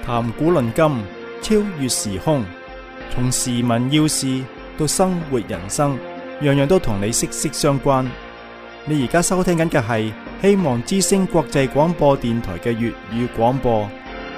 談古論今，超越時空，從時聞要事到生活人生，樣樣都同你息息相關。你而家收聽緊嘅係希望之聲國際廣播電台嘅粵語廣播。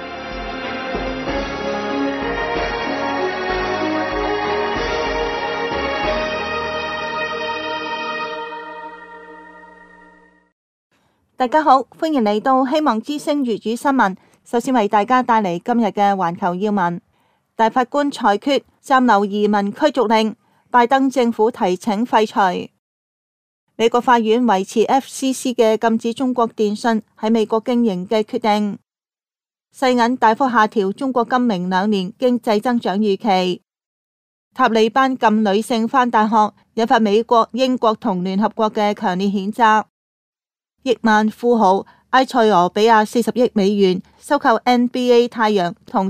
大家好，歡迎嚟到希望之聲粵語新聞。首先為大家帶嚟今日嘅環球要聞。大法官裁決暫留移民驅逐令，拜登政府提請廢除。美國法院維持 FCC 嘅禁止中國電信喺美國經營嘅決定。世銀大幅下調中國今明兩年經濟增長預期。塔利班禁女性返大學，引發美國、英國同聯合國嘅強烈譴責。億萬富豪埃塞俄比亞40億美元收購 NBA 太陽同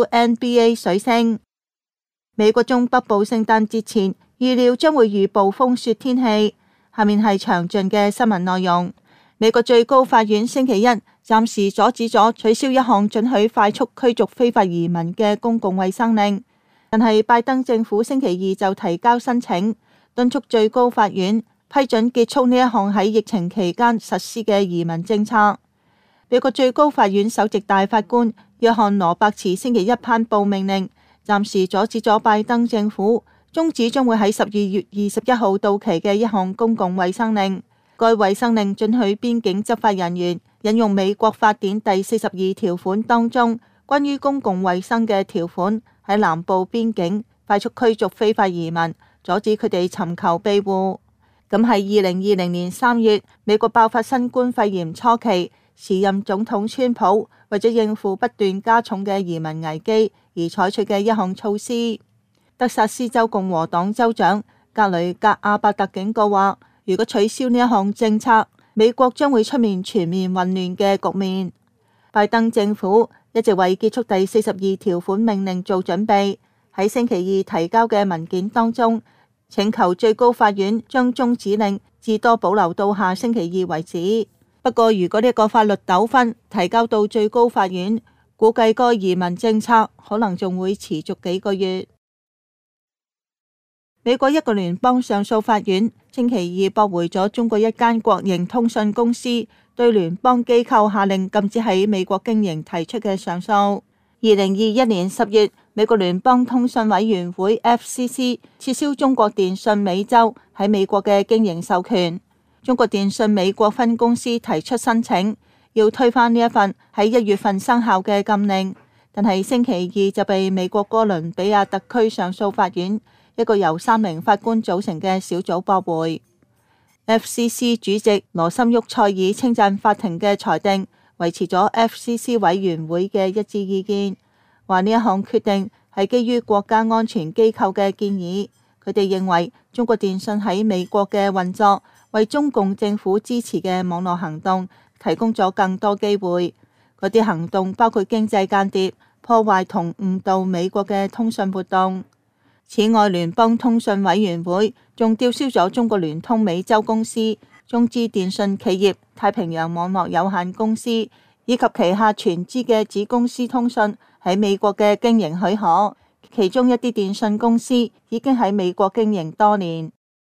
WNBA 水星。美國中北部聖誕節前預料將會遇暴風雪天氣。下面係詳盡嘅新聞內容。美國最高法院星期一暫時阻止咗取消一項准許快速驅逐非法移民嘅公共衛生令，但係拜登政府星期二就提交申請，敦促最高法院批准結束呢一項喺疫情期間實施嘅移民政策。美國最高法院首席大法官約翰羅伯茨星期一頒布命令，暫時阻止咗拜登政府終止將會喺12月21號到期嘅一項公共衛生令。該衛生令准許邊境執法人員引用美國法典第42條款當中關於公共衛生嘅條款，喺南部邊境快速驅逐非法移民，阻止佢哋尋求庇護。咁係2020年3月，美國爆發新冠肺炎初期，時任總統川普為咗應付不斷加重嘅移民危機而採取嘅一項措施。德薩斯州共和黨州長格雷格阿伯特警告話，如果取消呢一項政策，美國將會出現全面混亂嘅局面。拜登政府一直為結束第42條款命令做準備，喺星期二提交嘅文件當中，請求最高法院將終止令至多保留到下星期二為止。不過，如果呢個法律糾紛提交到最高法院，估計該移民政策可能仲會持續幾個月。美國一個聯邦上訴法院星期二駁回咗中國一間國營通訊公司對聯邦機構下令禁止喺美國經營提出嘅上訴。2021年10月，美國聯邦通訊委員會 FCC 撤銷中國電信美洲喺美國嘅經營授權。中國電信美國分公司提出申請，要推翻呢一份喺1月份生效嘅禁令，但係星期二就被美國哥倫比亞特區上訴法院一個由3名法官組成嘅小組駁回。FCC 主席羅森沃塞爾稱讚法庭嘅裁定，維持咗 FCC 委員會嘅一致意見，話呢一項決定係基於國家安全機構嘅建議。佢哋認為中國電信喺美國嘅運作，為中共政府支持嘅網絡行動提供咗更多機會。嗰啲行動包括經濟間諜、破壞同誤導美國嘅通訊活動。此外，聯邦通訊委員會仲吊銷咗中國聯通美洲公司、中資電信企業太平洋網絡有限公司以及旗下全資嘅子公司通訊喺美國嘅經營許可，其中一啲電信公司已經喺美國經營多年。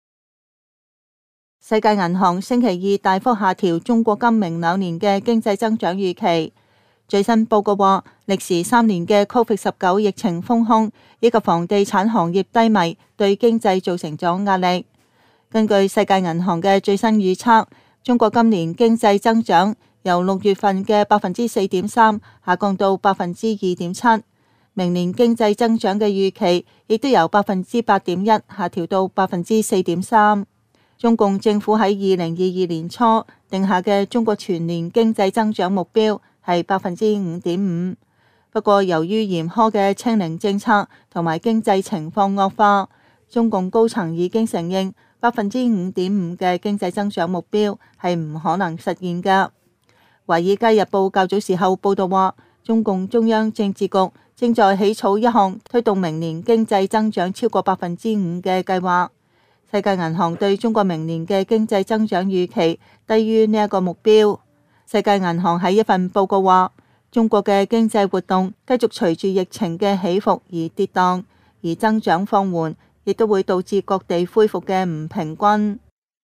世界銀行星期二大幅下調中國今明兩年嘅經濟增長預期。最新報告話，歷時3年嘅 COVID-19 疫情封控以及房地產行業低迷，對經濟造成咗壓力。根據世界銀行嘅最新預測，中國今年經濟增長由6月份嘅4.3%下降到2.7%，明年經濟增長嘅預期亦都由8.1%下調到4.3%。中共政府喺2022年初定下嘅中國全年經濟增長目標係5.5%。不過，由於嚴苛嘅清零政策同埋經濟情況惡化，中共高層已經承認5.5%嘅經濟增長目標係唔可能實現㗎。《華爾街日報》較早時候報道話，中共中央政治局正在起草一項推動明年經濟增長超過5%嘅計劃。世界銀行對中國明年嘅經濟增長預期低於呢一個目標。世界銀行喺一份報告話， 中國嘅經濟活動繼續隨住疫情嘅起伏而跌宕，而增長放緩，亦都會導致各地恢復嘅唔平均。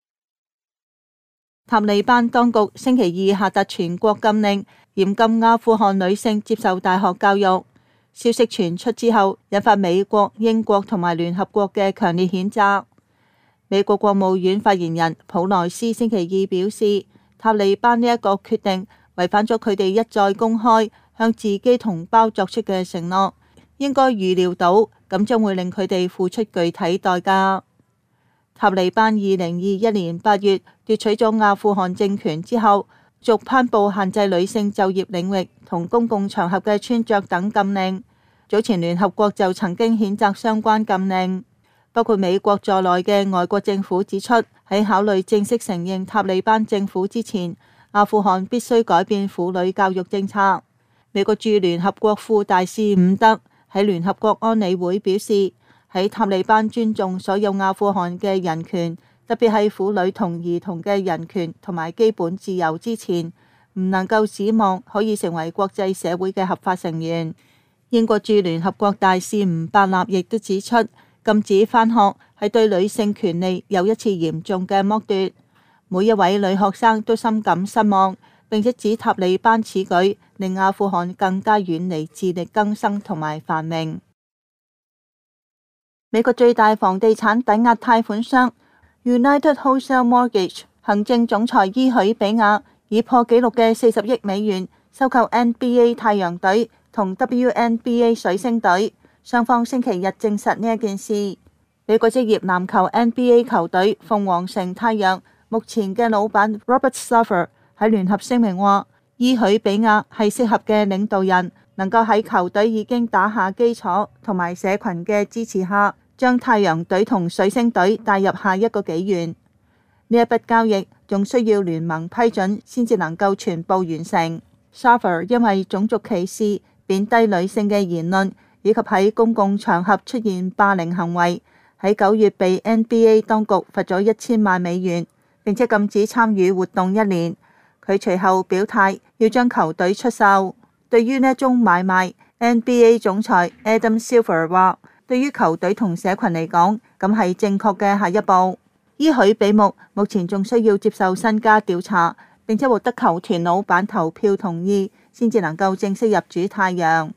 塔利班當局星期二下達全國禁令，嚴禁阿富汗女性接受大學教育。消息傳出之後，引發美國、英國同埋聯合國嘅強烈譴責。美國國務院發言人普萊斯星期二表示，塔利班呢一個決定違反咗佢哋一再公開向自己同胞作出嘅承諾，應該預料到咁將會令佢哋付出具體代價。塔利班2021年8月奪取咗阿富汗政權之後，續頒布限制女性就業領域同公共場合嘅穿着等禁令。早前聯合國就曾經譴責相關禁令，包括美國在內嘅外國政府指出，喺考慮正式承認塔利班政府之前，阿富汗必須改變婦女教育政策。美國駐聯合國副大使伍德喺聯合國安理會表示，喺塔利班尊重所有阿富汗嘅人權，特別係婦女同兒童嘅人權同埋基本自由之前，唔能夠指望可以成為國際社會嘅合法成員。英國駐聯合國大使吳伯納亦都指出，禁止返學係對女性權利又一次嚴重嘅剝奪。每一位女學生都深感失望，並且指塔利班此舉令阿富汗更加遠離自力更生同埋繁榮。美國最大房地產抵押貸款商 United Wholesale Mortgage 行政總裁伊許比亞以破紀錄嘅40億美元收購 NBA 太陽隊同 WNBA 水星隊，雙方星期日證實呢一件事。美國職業籃球 NBA 球隊鳳凰城太陽目前嘅老闆 Robert Sarver 喺聯合聲明話，伊許比亞係適合嘅領導人，能夠喺球隊已經打下基礎同埋社群嘅支持下，將太陽隊同水星隊帶入下一個紀元。呢一筆交易仲需要聯盟批准先至能夠全部完成。Sarver 因為種族歧視、貶低女性嘅言論以及喺公共場合出現霸凌行為，喺9月被 NBA 當局罰咗1000萬美元，並且禁止參與活動1年。佢隨後表態要將球隊出售。對於呢一宗買賣， NBA 總裁 Adam Silver 話，對於球隊同社群嚟講，咁係正確嘅下一步。伊許比目前仲需要接受身家調查，並且獲得球團老闆投票同意，先至能夠正式入主太陽。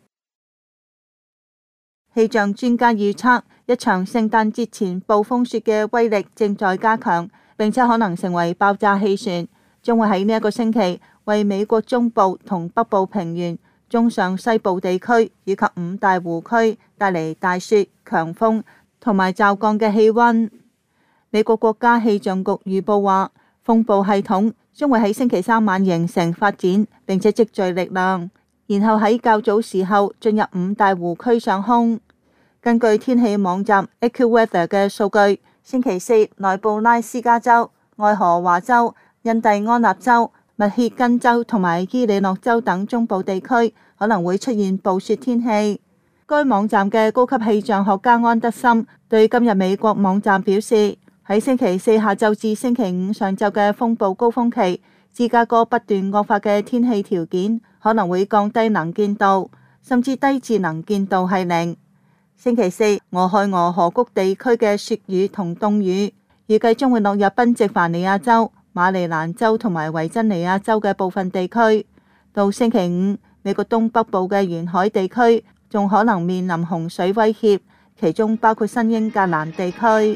氣象專家預測，一場聖誕節前暴風雪嘅威力正在加強，並且可能成為爆炸氣旋，將會喺呢一個星期為美國中部同北部平原、中上西部地區以及5大湖區帶嚟大雪、強風同埋驟降嘅氣溫。美國國家氣象局預報話，風暴系統將會喺星期3晚形成發展，並且積聚力量，然後喺較早時候進入5大湖區上空。根據天氣網站 AccuWeather 嘅數據，星期4內布拉斯加州、愛荷華州、印第安納州、密歇根州同埋伊利諾州等中部地區可能會出現暴雪天氣。該網站嘅高級氣象學家安德森對今日美國網站表示，喺星期4下晝至星期5上晝嘅風暴高峰期，芝加哥不斷惡化嘅天氣條件可能會降低能見度，甚至低至能見度係0。星期4，俄亥俄河谷地區嘅雪雨同凍雨預計將會落入賓夕凡尼亞州、馬里蘭州同埋維珍尼亞州嘅部分地區。到星期5，美國東北部嘅沿海地區仲可能面臨洪水威脅，其中包括新英格蘭地區。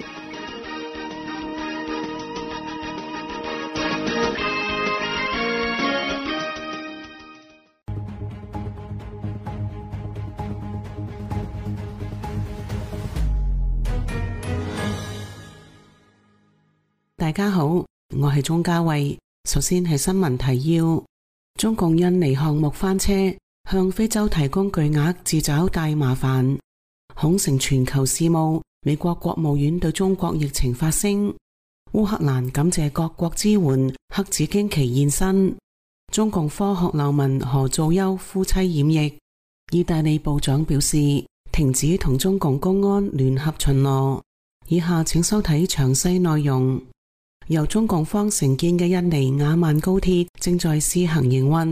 大家好，我係鍾嘉慧。首先係新聞提要：中共印尼項目翻車，向非洲提供巨額自找大麻煩，恐成全球事務。美國國務院對中國疫情發聲。烏克蘭感謝各國支援，黑子驚奇現身。中共科學流氓何造休夫妻染疫。意大利部長表示停止同中共公安聯合巡邏。以下請收睇詳細內容。由中共方承建嘅印尼雅萬高鐵正在試行營運，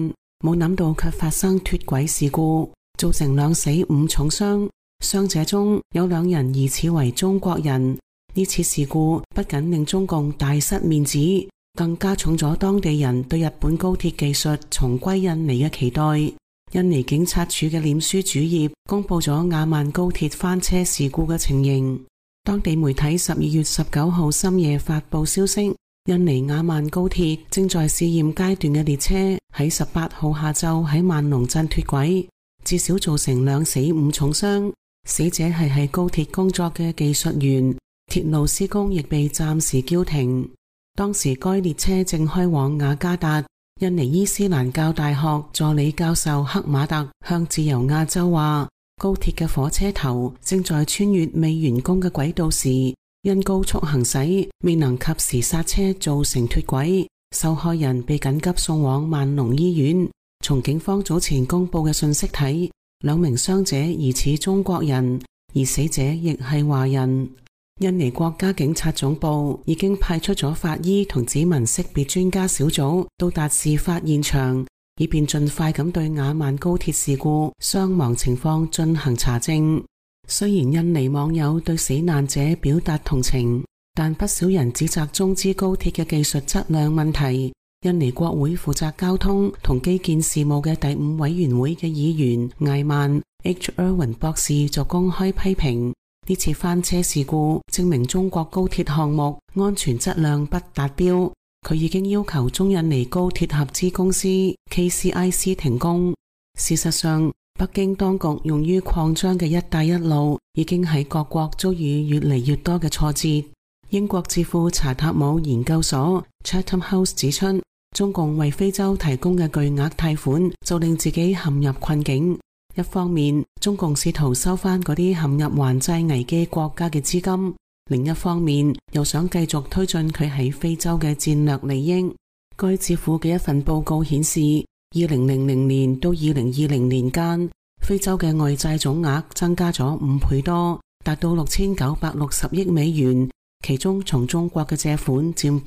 冇諗到卻發生脫軌事故，造成2死5重傷，傷者中有2人疑似為中國人。呢次事故不僅令中共大失面子，更加重咗當地人對日本高鐵技術重歸印尼嘅期待。印尼警察署嘅臉書主頁公布咗雅萬高鐵翻車事故嘅情形。當地媒體12月19號深夜發布消息，印尼雅萬高鐵正在試驗階段嘅列車喺18號下晝喺萬隆鎮脫軌，至少造成2死5重傷。死者係喺高鐵工作嘅技術員，鐵路施工亦被暫時叫停。當時該列車正開往雅加達。印尼伊斯蘭教大學助理教授克馬特向自由亞洲話，高鐵嘅火車頭正在穿越未完工嘅軌道時，因高速行駛未能及時剎車造成脫軌，受害人被緊急送往萬隆醫院。從警方早前公布嘅信息睇，2名傷者疑似中國人，而死者亦係華人。印尼國家警察總部已經派出咗法醫同指紋識別專家小組到達事發現場，以便盡快咁對雅萬高鐵事故傷亡情況進行查證。雖然印尼網友對死難者表達同情，但不少人指責中資高鐵嘅技術質量問題。印尼國會負責交通同基建事務嘅第5委員會嘅議員艾曼 H. Erwin 博士就公開批評，呢次翻車事故證明中國高鐵項目安全質量不達標，佢已經要求中印尼高鐵合資公司 KCIC 停工。事實上，北京當局用於擴張嘅一帶一路已經喺各國遭遇越嚟越多嘅挫折。英國智庫查塔姆研究所 Chatham House 指出，中共為非洲提供嘅巨額貸款就令自己陷入困境。一方面，中共試圖收返嗰啲陷入還債危機國家嘅資金；另一方面，又想繼續推進佢喺非洲嘅戰略利益。該智庫嘅一份報告顯示，2000年到2020年間，非洲嘅外債總額增加咗5倍多，達到6960億美元，其中從中國嘅借款佔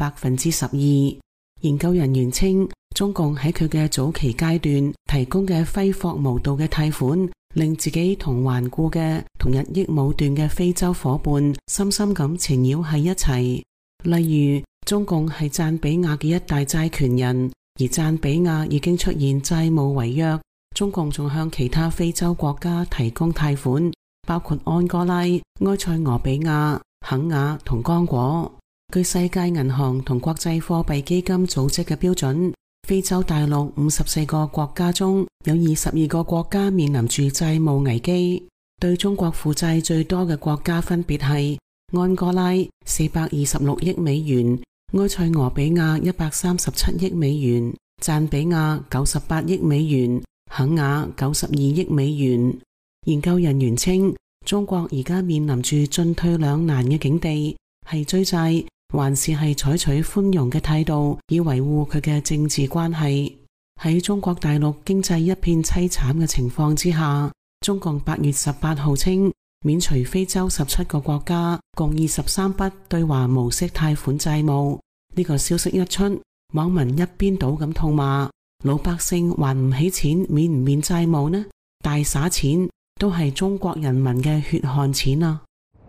12%。研究人員稱，中共喺佢嘅早期階段提供嘅揮霍無度嘅貸款，令自己同頑固嘅同日益武斷嘅非洲夥伴深深咁纏繞喺一齊。例如，中共係贊比亞嘅一大債權人，而贊比亞已經出現債務違約。中共仲向其他非洲國家提供貸款，包括安哥拉、埃塞俄比亞、肯亞同剛果。據世界銀行同國際貨幣基金組織嘅標準，非洲大陸54個國家中有22個國家面臨住債務危機。對中國負債最多嘅國家分別係安哥拉426億美元、埃塞俄比亞137億美元、贊比亞98億美元、肯亞92億美元。研究人員稱，中國而家面臨住進退兩難嘅境地，係追債還是係採取寬容嘅態度以維護佢嘅政治關係。喺中國大陸經濟一片淒慘嘅情況之下，中共8月18號稱免除非洲17個國家共23筆對華無息貸款債務。呢個消息一出，網民一邊倒咁痛罵，老百姓還唔起錢免唔免債務呢？大灑錢都係中國人民嘅血汗錢啊！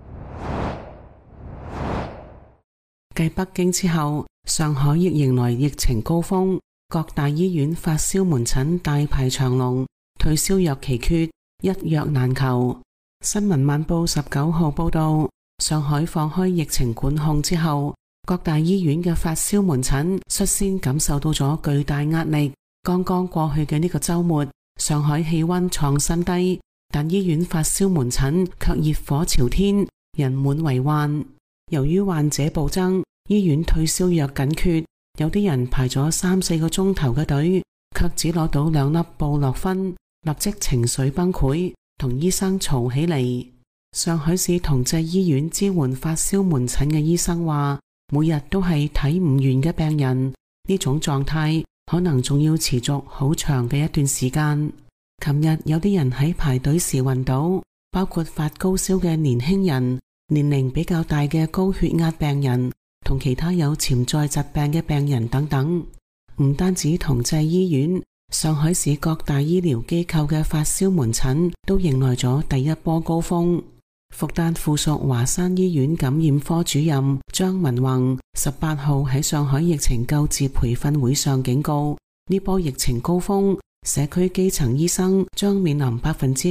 繼北京之後，上海亦迎來疫情高峰，各大醫院發燒門診大排長龍，退燒藥奇缺，一藥難求。新聞晚報19號報道，上海放開疫情管控之後，各大醫院嘅發燒門診率先感受到咗巨大壓力。剛剛過去嘅呢個周末，上海氣溫創新低，但醫院發燒門診卻熱火朝天，人滿為患。由於患者暴增，醫院退燒藥緊缺，有啲人排咗3-4個鐘頭嘅隊，卻只攞到2粒布洛芬，立即情緒崩潰，同醫生嘈起嚟。上海市同濟醫院支援發燒門診嘅醫生話，每日都係睇唔完嘅病人，呢種狀態可能仲要持續好長嘅一段時間。琴日有啲人喺排隊時暈倒，包括發高燒嘅年輕人、年齡比較大嘅高血壓病人同其他有潛在疾病嘅病人等等。唔單止同濟醫院， 上海市各大醫療機構嘅發燒門診都迎來咗第一波高峰。復旦附屬華山醫院感染科主任張文宏18號喺上海疫情救治培訓會上警告，呢波疫情高峰，社區基層醫生將面臨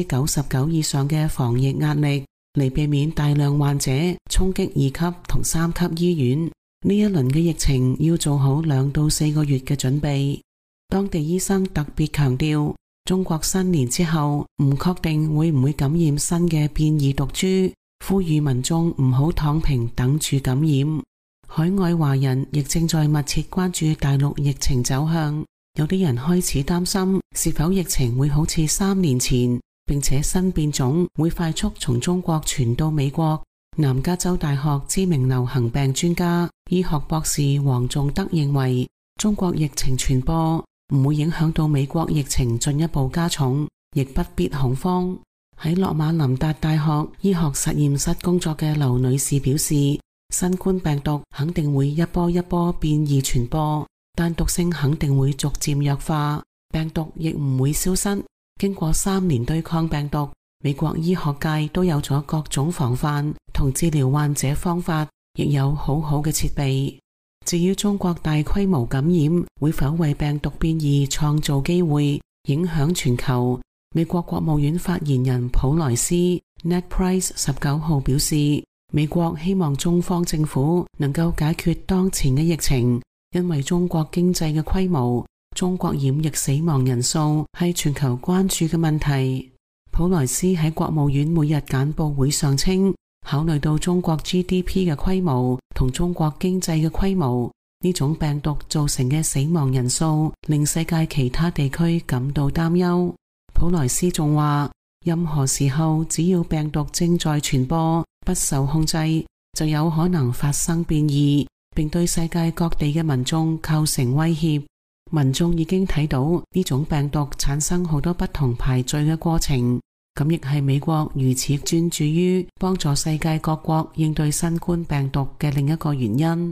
99%以上嘅防疫壓力，嚟避免大量患者衝擊2級同3級醫院。呢一輪嘅疫情要做好2到4個月嘅準備。當地醫生特別強調，中國新年之後唔確定會唔會感染新嘅變異毒株，呼籲民眾唔好躺平等住感染。海外華人亦正在密切關注大陸疫情走向，有啲人開始擔心是否疫情會好似3年前，並且新變種會快速從中國傳到美國。南加州大學知名流行病專家、醫學博士黃仲德認為，中國疫情傳播唔會影響到美國疫情進一步加重，亦不必恐慌。喺洛馬林達大學醫學實驗室工作嘅劉女士表示，新冠病毒肯定會一波一波變異傳播，但毒性肯定會逐漸弱化，病毒亦唔會消失。經過3年對抗病毒，美國醫學界都有咗各種防範同治療患者方法，亦有好好嘅設備。至於中國大規模感染會否為病毒變異創造機會，影響全球，美國國務院發言人普萊斯 Ned Price 19號表示，美國希望中方政府能夠解決當前嘅疫情，因為中國經濟嘅規模、中國染疫死亡人數係全球關注嘅問題。普萊斯喺國務院每日簡報會上稱，考慮到中國 GDP 嘅規模同中國經濟嘅規模，呢種病毒造成嘅死亡人數令世界其他地區感到擔憂。普萊斯仲話，任何時候只要病毒正在傳播，不受控制，就有可能發生變異，並對世界各地嘅民眾構成威脅。民眾已經睇到呢種病毒產生好多不同排序嘅過程，咁亦係美國如此專注於幫助世界各國應對新冠病毒嘅另一個原因。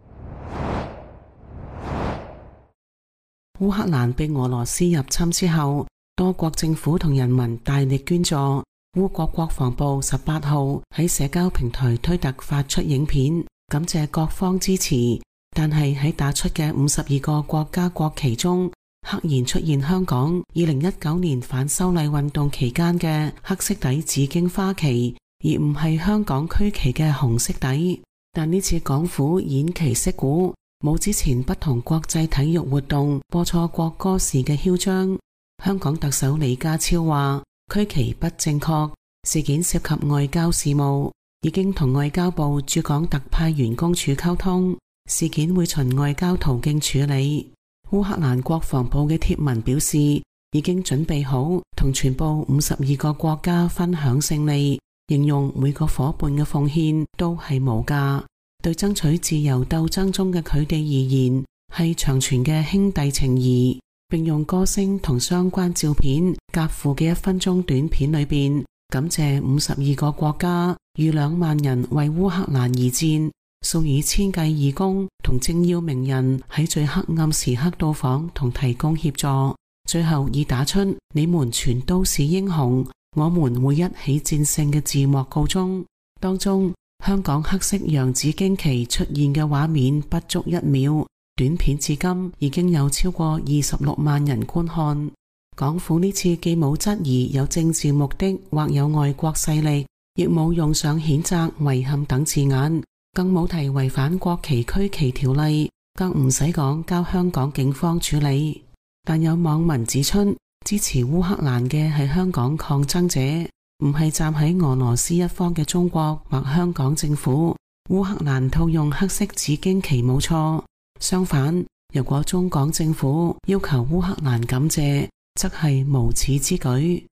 烏克蘭被俄羅斯入侵之後，多國政府同人民大力捐助。烏國國防部18號喺社交平台推特發出影片，感謝各方支持。但係喺打出嘅52個國家國旗中，赫然出現香港2019年反修例運動期間嘅黑色底紫荊花旗，而唔係香港區旗嘅紅色底。但呢次港府偃旗息鼓，冇之前不同國際體育活動播錯國歌時嘅囂張。香港特首李家超話，區旗不正確，事件涉及外交事務，已經同外交部駐港特派員公署溝通，事件會循外交途徑處理。烏克蘭國防部嘅貼文表示，已經準備好同全部52個國家分享勝利，形容每個夥伴嘅奉獻都係無價，對爭取自由鬥爭中嘅佢哋而言係長存嘅兄弟情誼。並用歌聲同相關照片夾附嘅1分鐘短片裏邊，感謝52個國家逾2萬人為烏克蘭而戰，數以千計義工同政要名人喺最黑暗時刻到訪同提供協助，最後以打出你們全都是英雄，我們會一起戰勝嘅字幕告終。當中香港黑色洋紫荊旗出現嘅畫面不足1秒，短片至今已經有超過26萬人觀看。港府呢次既冇質疑有政治目的或有外國勢力，亦冇用上譴責、遺憾等字眼，更冇提違反國旗區旗條例，更唔使講交香港警方處理。但有網民指出，支持烏克蘭嘅係香港抗爭者，唔係站喺俄羅斯一方嘅中國或香港政府。烏克蘭套用黑色紫荊旗冇錯，相反，如果中港政府要求烏克蘭感謝，則係無恥之舉。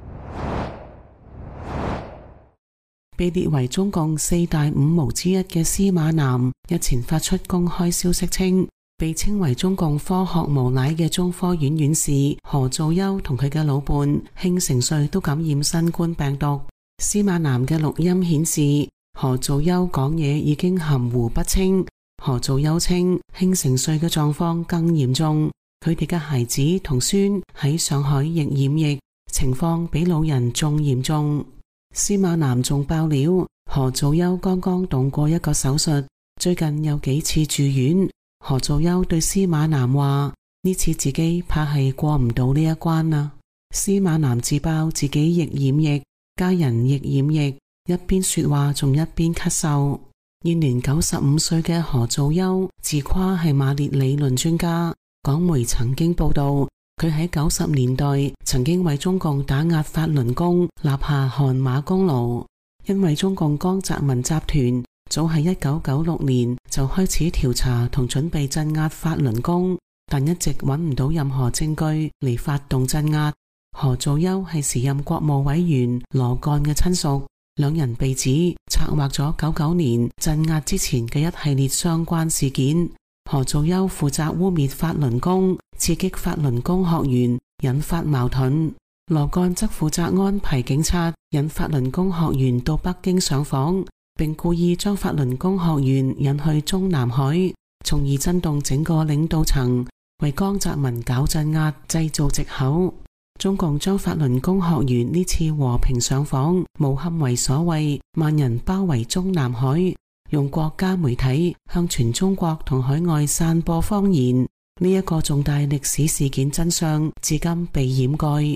被列為中共4大五毛之一嘅司馬南日前發出公開消息稱，被稱為中共科學無賴嘅中科院院士何兆優同佢嘅老伴慶成瑞都感染新冠病毒。司馬南嘅錄音顯示，何兆優講嘢已經含糊不清。何兆優稱慶成瑞嘅狀況更嚴重， 佢哋嘅孩子同孫喺上海亦染疫，情況比老人仲嚴重。司馬南仲爆料，何祖優剛剛動過一個手術，最近有幾次住院。何祖優對司馬南話：呢次自己怕係過唔到呢一關啦。司馬南自爆自己亦染疫，家人亦染疫，一邊說話仲一邊咳嗽。現年95歲嘅何祖優自誇係馬列理論專家。港媒曾經報道，佢喺90年代曾經為中共打壓法輪功立下汗馬功勞。因為中共江澤民集團早喺1996年就開始調查同準備鎮壓法輪功，但一直揾唔到任何證據嚟發動鎮壓。何祖優係時任國務委員羅幹嘅親屬，兩人被指策劃咗99年鎮壓之前嘅一系列相關事件。何祖優負責污衊法輪功，刺激法輪功學員，引發矛盾。羅幹則負責安排警察引法輪功學員到北京上訪，並故意將法輪功學員引去中南海，從而震動整個領導層，為江澤民搞鎮壓製造藉口。中共將法輪功學員呢次和平上訪誣陷為所謂萬人包圍中南海，用國家媒體向全中國同海外散播謊言。呢一個重大歷史事件真相至今被掩蓋。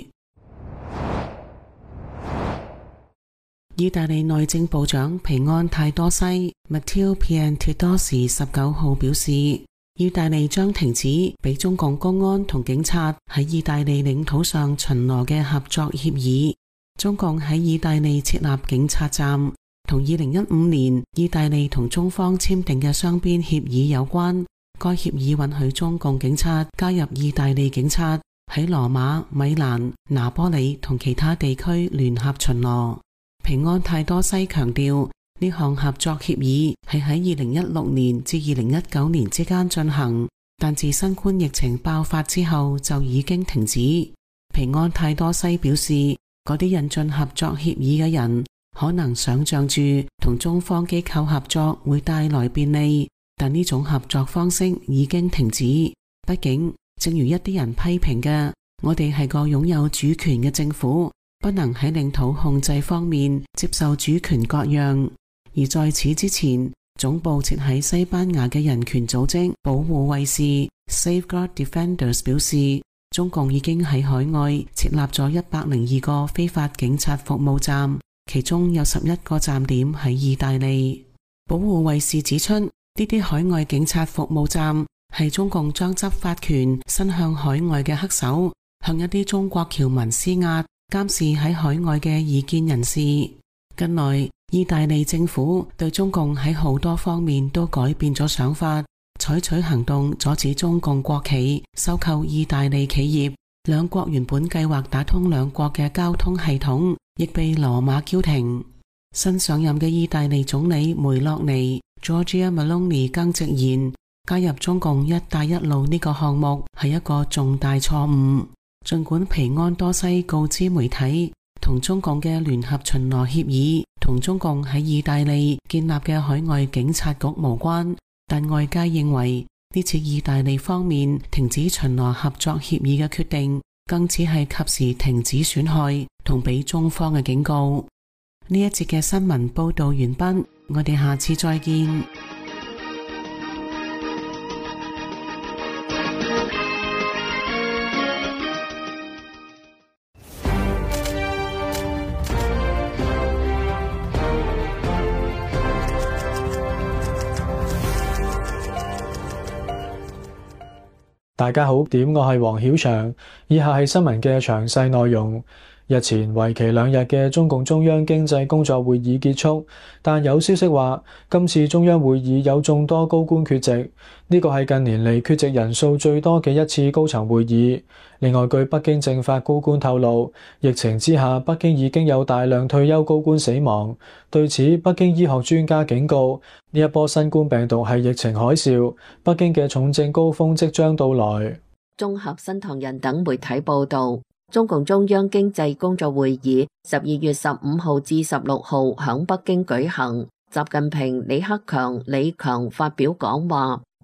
意大利內政部長皮安泰多西 Matteo Piantedosi 19號表示，意大利將停止俾中共公安同警察喺意大利領土上巡邏嘅合作協議。中共喺意大利設立警察站，同2015年意大利同中方簽訂嘅雙邊協議有關。該協議允許中共警察加入意大利警察，喺羅馬、米蘭、拿波里同其他地區聯合巡邏。皮安泰多西強調，呢項合作協議係喺2016年至2019年之間進行，但自新冠疫情爆發之後就已經停止。皮安泰多西表示，嗰啲引進合作協議嘅人可能想象住同中方機構合作會帶來便利，但呢種合作方式已經停止。畢竟，正如一啲人批評嘅，我哋係個擁有主權嘅政府，不能喺領土控制方面接受主權割讓。而在此之前，總部設喺西班牙嘅人權組織保護衛士 Safeguard Defenders 表示，中共已經喺海外設立咗102個非法警察服務站，其中有11個站點喺意大利。保護衛士指出，呢啲海外警察服務站係中共將執法權伸向海外嘅黑手，向一啲中國僑民施壓，監視喺海外嘅異見人士。近來，意大利政府對中共喺好多方面都改變咗想法，採取行動阻止中共國企收購意大利企業。兩國原本計劃打通兩國嘅交通系統，亦被羅馬叫停。新上任嘅意大利總理梅洛尼 Giorgia Meloni 更直言，加入中共一帶一路呢個項目係一個重大錯誤。儘管皮安多西告知媒體，同中共嘅聯合巡邏協議同中共喺意大利建立嘅海外警察局無關，但外界認為呢次意大利方面停止巡邏合作協議嘅決定，更只係及時停止損害同俾中方嘅警告。呢一節嘅新聞報道完畢，我哋下次再見。 大家好，我係黃曉翔，以下係新聞嘅詳細內容。日前為期2日嘅中共中央經濟工作會議結束，但有消息話今次中央會議有眾多高官缺席，呢個係近年嚟缺席人數最多嘅一次高層會議。另外，據北京政法高官透露，疫情之下北京已經有大量退休高官死亡。對此，北京醫學專家警告，呢一波新冠病毒係疫情海嘯，北京嘅重症高峰即將到來。 綜合新唐人等媒體報道，中共中央經濟工作會議12月15號至16號響北京舉行。習近平、李克強、李強發表講話，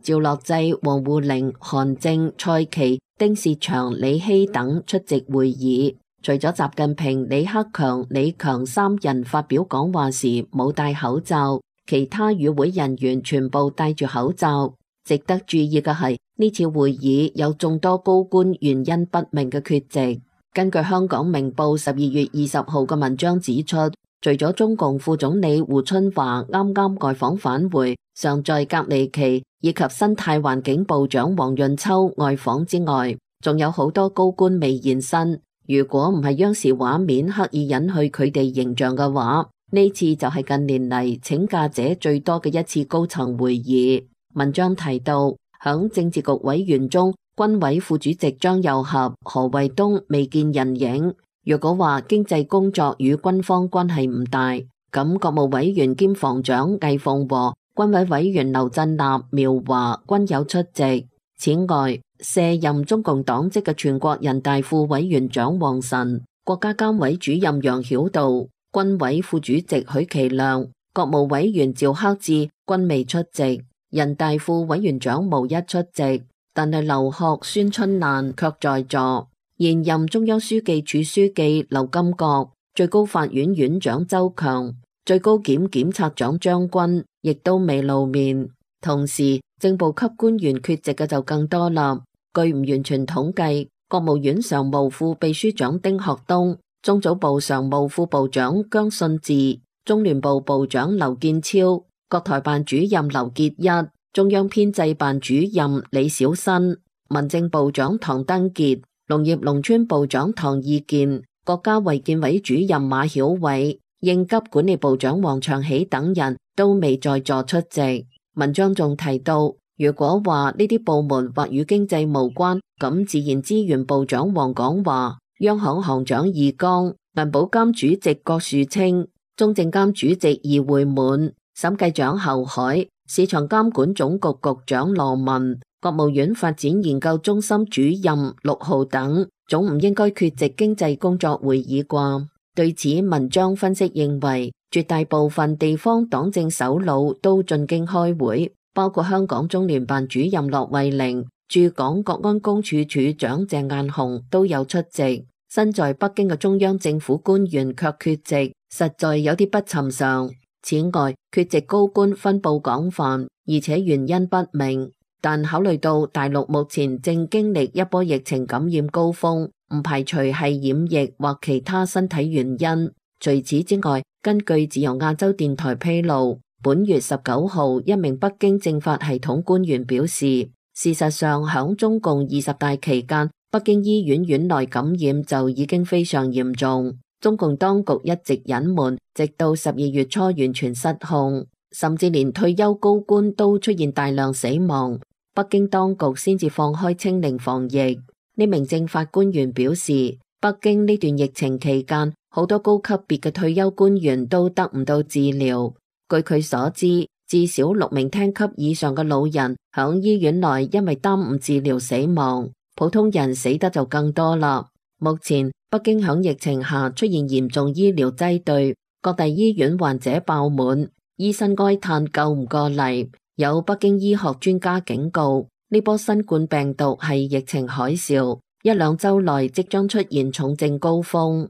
趙樂際、王滬寧、韓正、蔡奇、丁薛祥、李希等出席會議。除咗習近平、李克強、李強三人發表講話時冇戴口罩，其他與會人員全部戴住口罩。值得注意嘅係，呢次會議有眾多高官原因不明嘅缺席。根據香港明報12月20號嘅文章指出，除咗中共副總理胡春華啱啱外訪返回，尚在隔離期，以及生態環境部長黃潤秋外訪之外，仲有好多高官未現身。如果唔係央視畫面刻意隱去佢哋形象嘅話，呢次就係近年嚟請假者最多嘅一次高層會議。文章提到，響政治局委員中，軍委副主席張又俠、何衛東未見人影。若果話經濟工作與軍方關係唔大，咁國務委員兼防長魏鳳和、軍委委員劉振立、苗華均有出席。此外，卸任中共黨職嘅全國人大副委員長王晨、國家監委主任楊曉渡、軍委副主席許其亮、國務委員趙克志均未出席，人大副委員長無一出席，但係劉鶴、孫春蘭卻在座。現任中央書記處書記劉金國、最高法院院長周強、最高檢察長張軍亦都未露面。同時，正部級官員缺席嘅就更多啦。據唔完全統計，國務院常務副秘書長丁學東、中組部常務副部長姜信治、中聯部部長劉建超、國台辦主任劉結一、中央編製辦主任李小新、民政部長唐登傑、農業農村部長唐義健、國家衛健委主任馬曉偉、應急管理部長王長喜等人都未在座出席。文章仲提到，如果話呢啲部門或與經濟無關，咁自然資源部長王廣華、央行行長易綱、銀保監主席郭樹清、中證監主席易會滿、審計長侯海、市場監管總局局長羅文、國務院發展研究中心主任陸浩等，總唔應該缺席經濟工作會議啩？對此，文章分析認為，絕大部分地方黨政首腦都進京開會，包括香港中聯辦主任駱惠寧、駐港國安公署署長鄭雁雄都有出席。身在北京嘅中央政府官員卻缺席，實在有啲不尋常。此外，缺席高官分佈廣泛，而且原因不明。但考慮到大陸目前正經歷一波疫情感染高峰，唔排除係染疫或其他身體原因。除此之外，根據自由亞洲電台披露，本月19號，一名北京政法系統官員表示，事實上響中共20大期間，北京醫院院內感染就已經非常嚴重，中共當局一直隱瞞，直到12月初完全失控，甚至連退休高官都出現大量死亡，北京當局先至放開清零防疫。呢名政法官員表示，北京呢段疫情期間，好多高級別嘅退休官員都得唔到治療。據佢所知，至少6名廳級以上嘅老人響醫院內因為耽誤治療死亡，普通人死得就更多啦。目前北京響疫情下出現嚴重醫療擠兌，各大醫院患者爆滿，醫生哀嘆救唔過嚟。有北京醫學專家警告，呢波新冠病毒係疫情海嘯，1-2週內即將出現重症高峰。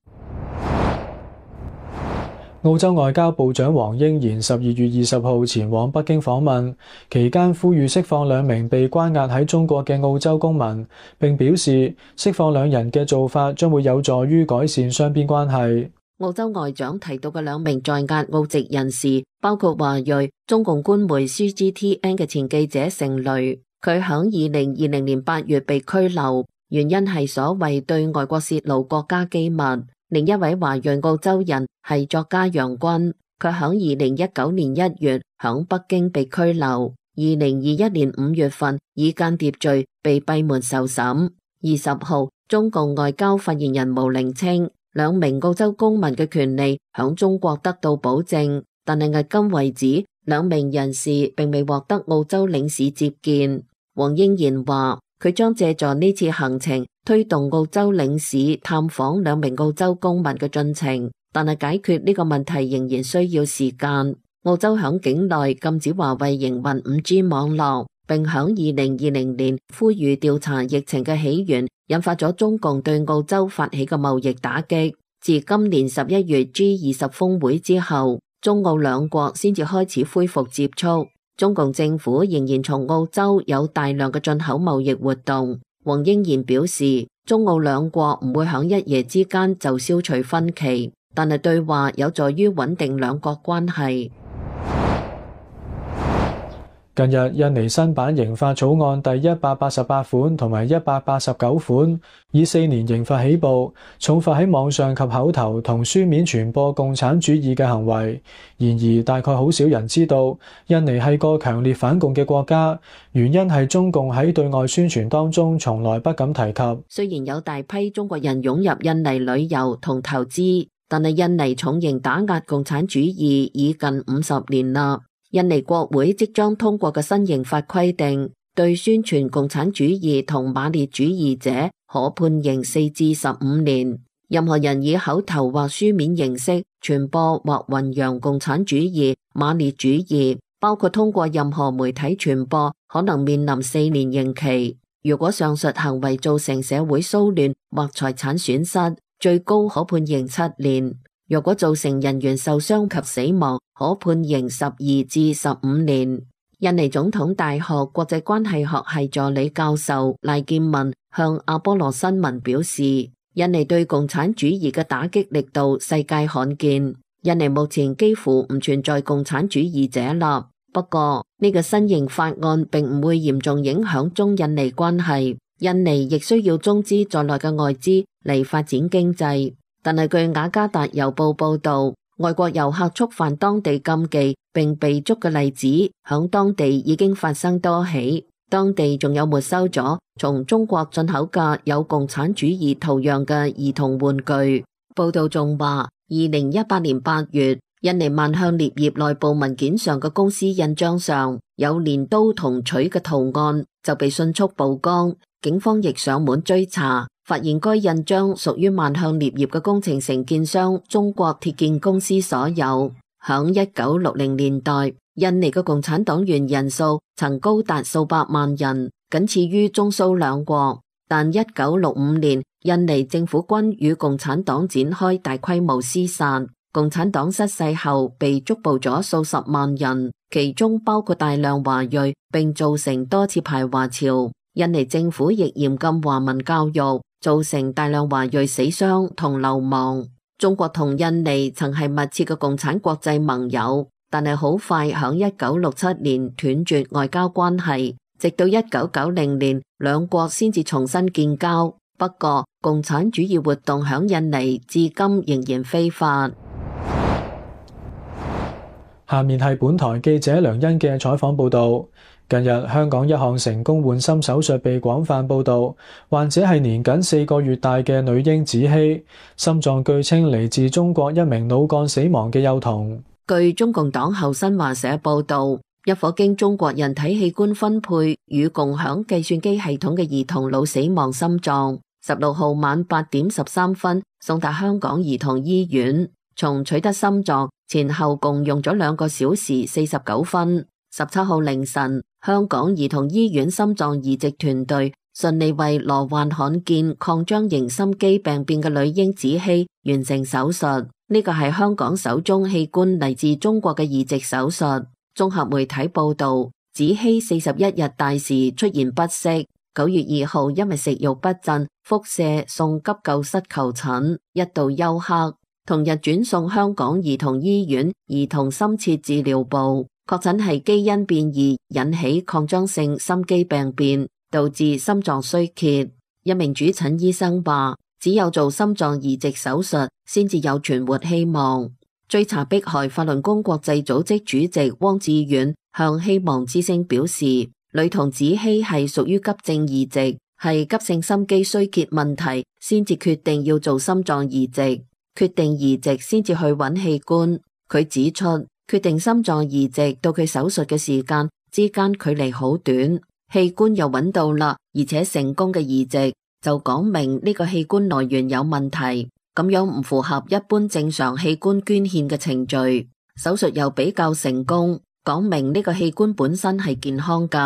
澳洲外交部長黃英賢12月20號前往北京訪問，期間呼籲釋放2名被關押喺中國嘅澳洲公民，並表示釋放2人嘅做法將會有助於改善雙邊關係。 澳洲外長提到嘅2名在押澳籍人士，包括華裔中共官媒 CGTN 嘅前記者成蕾，佢響2020年8月被拘留，原因係所謂對外國洩露國家機密。另一位華裔澳洲人係作家楊軍，佢響2019年1月響北京被拘留，2021年5月份以間諜罪被閉門受審。20號，中共外交發言人毛寧稱，2名澳洲公民嘅權利響中國得到保證，但係迄今為止，2名人士並未獲得澳洲領事接見。黃英賢話，佢將借助呢次行程推動澳洲領事探訪2名澳洲公民嘅進程，但係解決呢個問題仍然需要時間。澳洲響境內禁止華為營運 5G 網絡， 並響2020年呼籲調查疫情嘅起源，引發咗中共對澳洲發起嘅貿易打擊。自今年11月 G20 峰會之後，中澳兩國先至開始恢復接觸。中共政府仍然從澳洲有大量嘅進口貿易活動。黃英賢表示，中澳兩國唔會響一夜之間就消除分歧，但係對話有助於穩定兩國關係。 近日，印尼新版刑法草案第188款同埋189款，以4年刑罰起步，重罰喺網上及口頭同書面傳播共產主義嘅行為。然而，大概好少人知道，印尼係個強烈反共嘅國家，原因係中共喺對外宣傳當中從來不敢提及。 雖然有大批中國人湧入印尼旅遊同投資，但係印尼重刑打壓共產主義已近50年啦。印尼國會即將通過嘅新刑法規定，對宣傳共產主義同馬列主義者可判刑4至15年。任何人以口頭或書面形式傳播或弘揚共產主義、馬列主義，包括通過任何媒體傳播，可能面臨4年刑期。如果上述行為造成社會騷亂或財產損失，最高可判刑7年。若果造成人員受傷及死亡，可判刑12至15年。印尼總統大學國際關係學系助理教授賴建文向阿波羅新聞表示，印尼對共產主義嘅打擊力度世界罕見，印尼目前幾乎唔存在共產主義者啦。不過呢個新刑法案並唔會嚴重影響中印尼關係，印尼亦需要中資在內嘅外資嚟發展經濟。但係據雅加達郵報報道，外國遊客觸犯當地禁忌並被捉嘅例子，響當地已經發生多起。當地仲有沒收咗從中國進口嘅有共產主義圖樣嘅兒童玩具。報道仲話，2018年8月，印尼萬向鋰業內部文件上嘅公司印章上有鐮刀同錘嘅圖案，就被迅速曝光。警方亦上門追查，發現該印章屬於萬向鋰業嘅工程承建商中國鐵建公司所有。響1960年代，印尼嘅共產黨員人數曾高達數百萬人，僅次於中蘇兩國。但1965年，印尼政府軍與共產黨展開大規模廝殺，共產黨失勢後被捉捕咗數十萬人，其中包括大量華裔，並造成多次排華潮。印尼政府亦嚴禁華文教育，造成大量華裔死傷同流亡。中國同印尼曾係密切嘅共產國際盟友，但係好快響1967年斷絕外交關係，直到1990年兩國先至重新建交。不過，共產主義活動響印尼至今仍然非法。 下面係本台記者梁欣嘅採訪報導。近日，香港一項成功換心手術被廣泛報導，患者係年僅4個月大嘅女嬰子希，心臟據稱嚟自中國一名腦幹死亡嘅幼童。 據中共黨後新華社報導，一顆經中國人體器官分配與共享計算機系統嘅兒童腦死亡心臟，16號晚8點13分送達香港兒童醫院。從取得心臟前後共用咗2個小時49分。17號凌晨，香港兒童醫院心臟移植團隊順利為罹患罕見擴張型心肌病變嘅女嬰子希完成手術。呢個係香港首宗器官嚟自中國嘅移植手術。綜合媒體報道，子希41日大時出現不適，9月2號因為食慾不振，腹瀉送急救室求診，一度休克。同日轉送香港兒童醫院兒童深切治療部，確診係基因變異引起擴張性心肌病變，導致心臟衰竭。一名主診醫生話，只有做心臟移植手術先至有存活希望。追查迫害法輪功國際組織主席汪志遠向希望之聲表示，女童子希係屬於急症移植，係急性心肌衰竭問題先至決定要做心臟移植，決定移植先至去揾器官。佢指出，決定心臟移植到佢手術嘅時間之間距離好短，器官又揾到啦，而且成功嘅移植，就講明呢個器官來源有問題，咁樣唔符合一般正常器官捐獻嘅程序。手術又比較成功，講明呢個器官本身係健康㗎。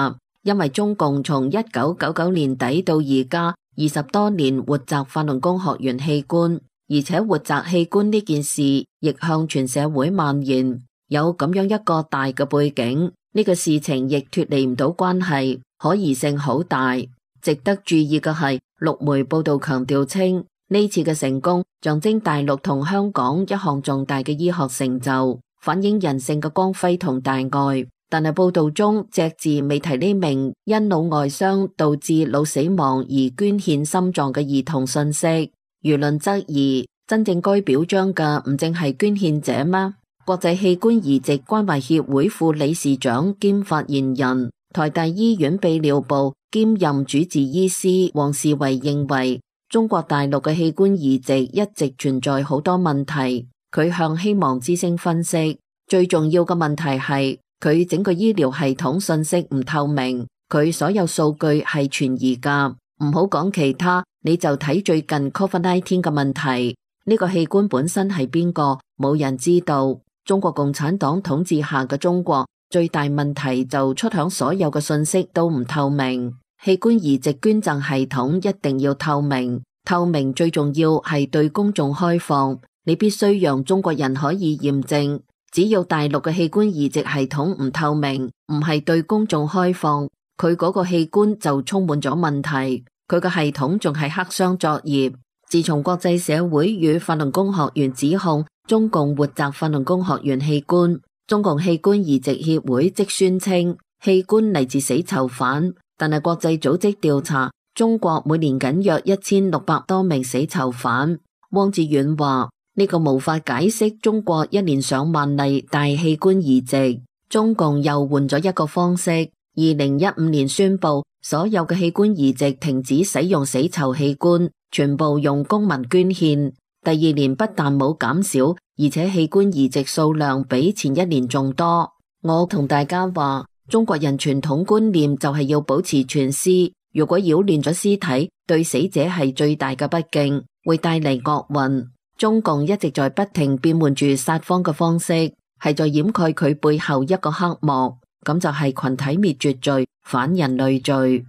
因為中共從1999年底到而家20多年活摘法輪功學員器官，而且活摘器官呢件事亦向全社會蔓延，有咁樣一個大嘅背景，呢個事情亦脫離唔到關係，可疑性好大。值得注意嘅係，陸媒報道強調稱，呢次嘅成功象徵大陸同香港一項重大嘅醫學成就，反映人性嘅光輝同大愛。但係報道中隻字未提呢名因腦外傷導致腦死亡而捐獻心臟嘅兒童信息。輿論質疑，真正該表彰嘅唔正係捐獻者嗎？國際器官移植關懷協會副理事長兼發言人、台大醫院泌尿部兼任主治醫師黃士維認為，中國大陸嘅器官移植一直存在好多問題。佢向希望之聲分析，最重要嘅問題係佢整個醫療系統信息唔透明，佢所有數據係存疑噶。唔好講其他，你就睇最近 COVID-19 嘅問題，呢個器官本身係邊個，冇人知道。中國共產黨統治下嘅中國最大問題就出響所有嘅信息都唔透明。器官移植捐贈系統一定要透明，透明最重要係對公眾開放，你必須讓中國人可以驗證。只要大陸嘅器官移植系統唔透明，唔係對公眾開放，佢嗰個器官就充滿咗問題，佢個系統仲係黑箱作業。自從國際社會與法輪功學員指控中共活摘法輪功學員器官，中共器官移植協會即宣稱器官嚟自死囚犯，但係國際組織調查，中國每年僅約1600多名死囚犯。汪志遠話，呢個無法解釋中國一年上萬例大器官移植。中共又換咗一個方式，2015年宣布所有嘅器官移植停止使用死囚器官，全部用公民捐獻。第二年不但冇減少，而且器官移植數量比前一年仲多。我同大家話，中國人傳統觀念就係要保持全屍，如果擾亂咗屍體，對死者係最大嘅不敬，會帶嚟惡運。中共一直在不停變換住撒謊嘅方式，係在掩蓋佢背後一個黑幕，咁就係群體滅絕罪、反人類罪。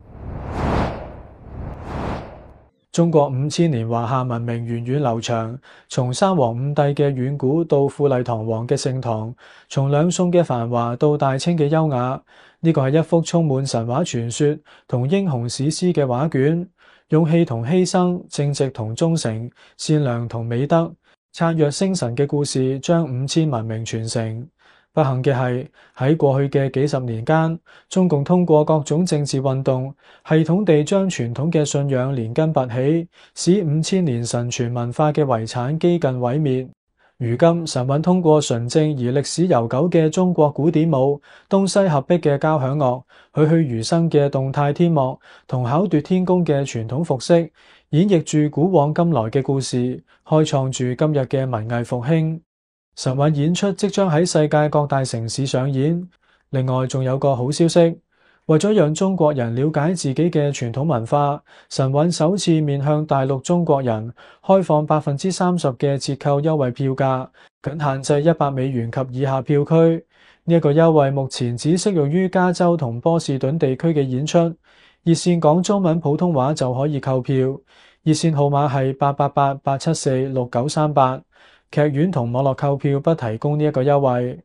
中國5000年華夏文明源遠流長，從三皇五帝嘅遠古到富麗堂皇嘅盛唐，從兩宋嘅繁華到大清嘅優雅，呢個係一幅充滿神話傳說同英雄史詩嘅畫卷。勇氣同犧牲，正直同忠誠，善良同美德，燦若星辰嘅故事將5000文明傳承。不幸嘅係，喺過去嘅幾十年間，中共通過各種政治運動，系統地將傳統嘅信仰連根拔起，使5000年神傳文化嘅遺產幾近毀滅。如今神韻通過純正而歷史悠久嘅中國古典舞、東西合璧嘅交響樂、栩栩如生嘅動態天幕同巧奪天工嘅傳統服飾，演繹住古往今來嘅故事，開創住今日嘅文藝復興。神韻演出即將喺世界各大城市上演。另外仲有個好消息，為咗讓中國人了解自己嘅傳統文化，神韻首次面向大陸中國人開放30%嘅折扣優惠票價，僅限制$100及以下票區。呢個優惠目前只適用於加州同波士頓地區嘅演出。熱線講中文普通話就可以購票，熱線號碼係888-874-6938。劇院同網絡購票不提供呢一個優惠。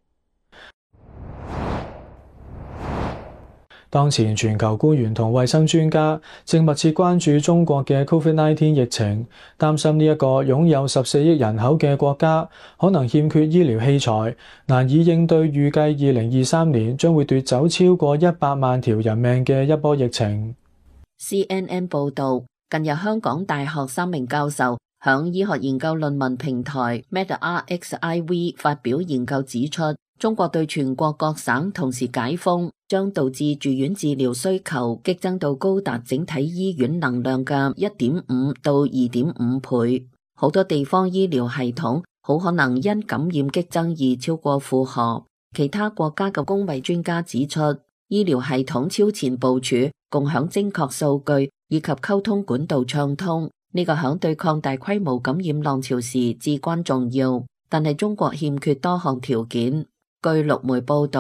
當前全球官員同衛生專家正密切關注中國嘅 COVID-19 疫情，擔心呢一個擁有14億人口嘅國家可能欠缺醫療器材，難以應對預計2023年將會奪走超過100萬條人命嘅一波疫情。 CNN 報道，近日香港大學3名教授響醫學研究論文平台 medRxiv 發表研究指出，中國對全國各省同時解封，將導致住院治療需求激增到高達整體醫院能量嘅1.5到2.5倍。好多地方醫療系統好可能因感染激增而超過負荷。其他國家嘅公衛專家指出，醫療系統超前部署、共享精確數據以及溝通管道暢通，呢個響對抗大規模感染浪潮時至關重要。但係中國欠缺多項條件。據陸媒報道，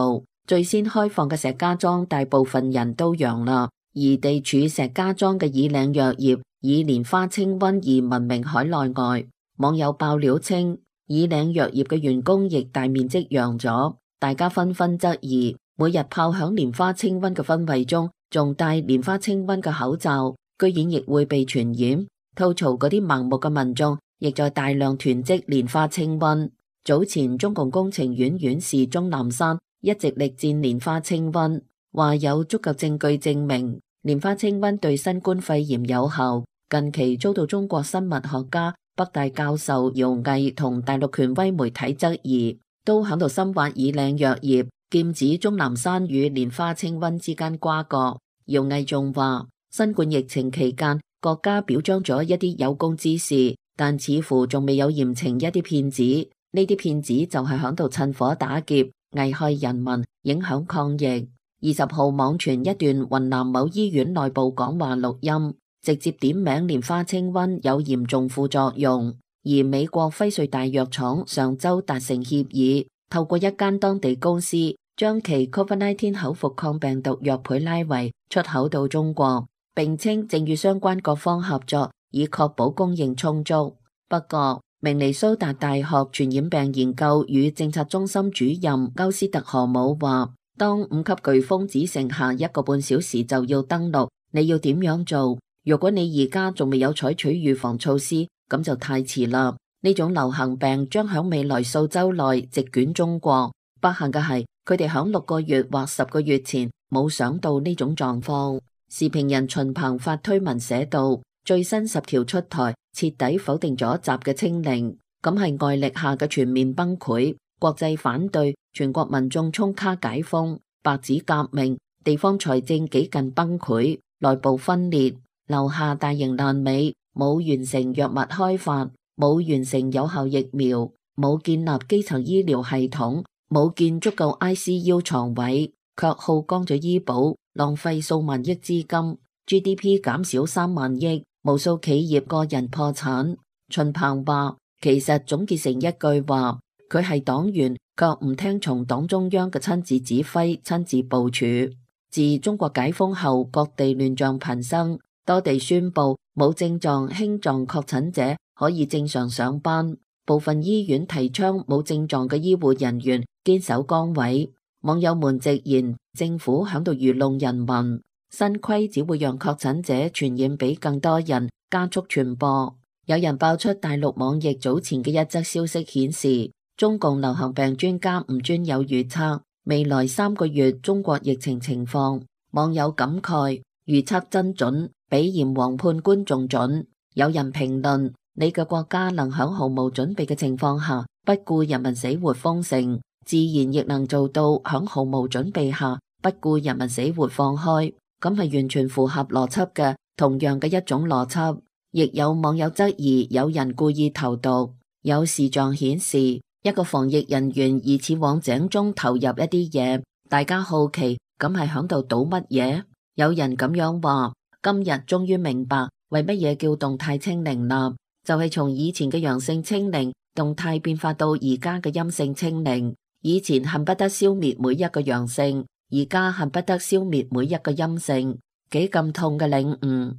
最先開放嘅石家莊大部分人都陽啦，而地處石家莊嘅以嶺藥業以蓮花清瘟而聞名海內外。網友爆料稱，以嶺藥業嘅員工亦大面積陽咗，大家紛紛質疑，每日泡響蓮花清瘟嘅氛圍中，仲戴蓮花清瘟嘅口罩，居然亦會被傳染。吐槽嗰啲盲目嘅民眾，亦在大量囤積蓮花清瘟。早前中共工程院院士鍾南山一直力戰蓮花清瘟，話有足夠證據證明蓮花清瘟對新冠肺炎有效。近期遭到中國生物學家、北大教授姚毅同大陸權威媒體質疑，都響度深挖以嶺藥業，劍指鍾南山與蓮花清瘟之間瓜葛。姚毅仲話，新冠疫情期間，國家表彰咗一啲有功之士，但似乎仲未有嚴懲一啲騙子。呢啲騙子就係響度趁火打劫，危害人民，影響抗疫。20號網傳一段雲南某醫院內部講話錄音，直接點名蓮花清瘟有嚴重副作用。而美國輝瑞大藥廠上周達成協議，透過一間當地公司將其 COVID-19 口服抗病毒藥倍拉維出口到中國，並稱正與相關各方合作，以確保供應充足。不過，明尼蘇達大學傳染病研究與政策中心主任歐斯特荷姆話，當5級颶風只剩下1個半小時就要登陸，你要點樣做？如果你而家仲未有採取預防措施，咁就太遲啦。呢種流行病將響未來數週內席捲中國。不幸嘅係，佢哋響6個月或10個月前冇想到呢種狀況。時評人秦鵬發推文寫道，最新10條出台，徹底否定咗習嘅清零，咁係外力下嘅全面崩潰。國際反對，全國民眾衝卡解封，白紙革命，地方財政幾近崩潰，內部分裂，留下大型爛尾，冇完成藥物開發，冇完成有效疫苗，冇建立基層醫療系統，冇建足夠 ICU 床位，卻耗光咗醫保，浪費數萬億資金 ，GDP 減少3萬億，無數企業個人破產。秦鵬話，其實總結成一句話，佢係黨員，卻唔聽從黨中央嘅親自指揮、親自部署。自中國解封後，各地亂象頻生，多地宣布冇症狀、輕狀確診者可以正常上班，部分醫院提倡冇症狀嘅醫護人員堅守崗位。網友們直言，政府響度愚弄人民，新規只會讓確診者傳染俾更多人，加速傳播。有人爆出大陸網易早前嘅一則消息顯示，中共流行病專家吳尊有預測未來3個月中國疫情情況，網友感慨預測真準，比閻王判官仲準。有人評論，你嘅國家能響毫無準備嘅情況下不顧人民死活封城，自然亦能做到響毫無準備下不顧人民死活放開，咁係完全符合邏輯嘅，同樣嘅一種邏輯。亦有網友質疑有人故意投毒，有視像顯示一個防疫人員疑似往井中投入一啲嘢，大家好奇咁係響度倒乜嘢？有人咁樣話，今日終於明白為乜嘢叫動態清零啦，就係從以前嘅陽性清零動態變化到而家嘅陰性清零。以前恨不得消滅每一個陽性，而家恨不得消滅每一個陰性，幾咁痛嘅領悟。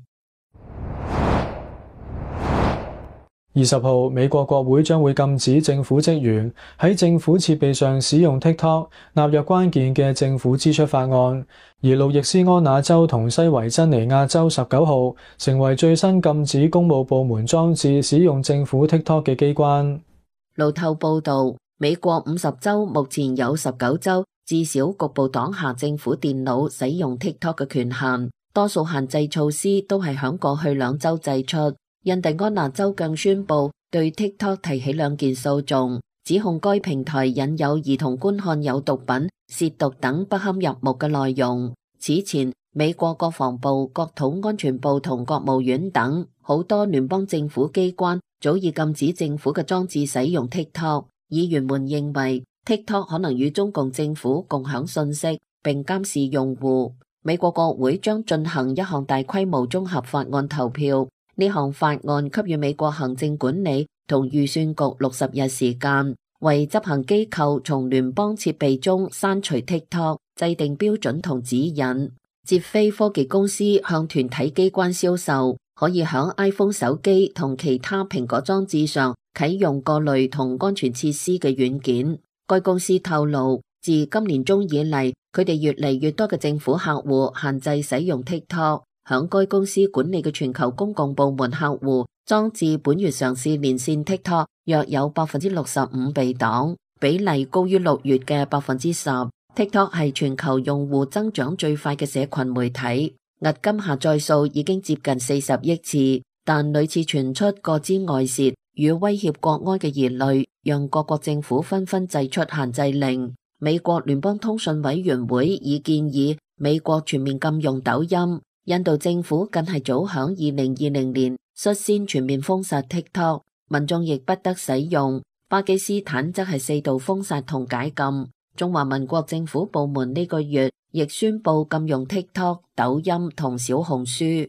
20號，美國國會將會禁止政府職員喺政府設備上使用 TikTok， 納入關鍵嘅政府支出法案。而路易斯安那州同西維珍尼亞州19號成為最新禁止公務部門裝置使用政府 TikTok 嘅機關。 路透報道，美國50州目前有19州至少局部擋下政府電腦使用 TikTok 嘅權限，多數限制措施都係響過去2周祭出。印第安納州更宣布對 TikTok 提起2件訴訟，指控該平台引誘兒童觀看有毒品、褻瀆等不堪入目嘅內容。此前，美國國防部、國土安全部同國務院等好多聯邦政府機關早已禁止政府嘅裝置使用 TikTok。議員們認為 TikTok 可能與中共政府共享信息並監視用戶。美國國會將進行一項大規模綜合法案投票。呢項法案給予美國行政管理同預算局60日時間， 為執行機構從聯邦設備中刪除 TikTok 制定標準同指引。捷飛科技公司向團體機關銷售可以響 iPhone 手機同其他蘋果裝置上啟用過濾同安全設施嘅軟件。該公司透露，自今年中以嚟，佢哋越嚟越多嘅政府客戶限制使用 TikTok。響該公司管理嘅全球公共部門客戶裝置本月嘗試連線 TikTok， 約有 65% 被擋，比例高於6月嘅 10%。TikTok 係全球用戶增長最快嘅社群媒體，迄今下載數已經接近40億次，但屢次傳出個資外洩與威脅國安嘅疑慮，讓各國政府紛紛祭出限制令。美國聯邦通訊委員會已建議美國全面禁用抖音，印度政府更係早響2020年率先全面封殺 TikTok， 民眾亦不得使用。巴基斯坦則係4度封殺同解禁。中華民國政府部門呢個月亦宣布禁用 TikTok、抖音同小紅書。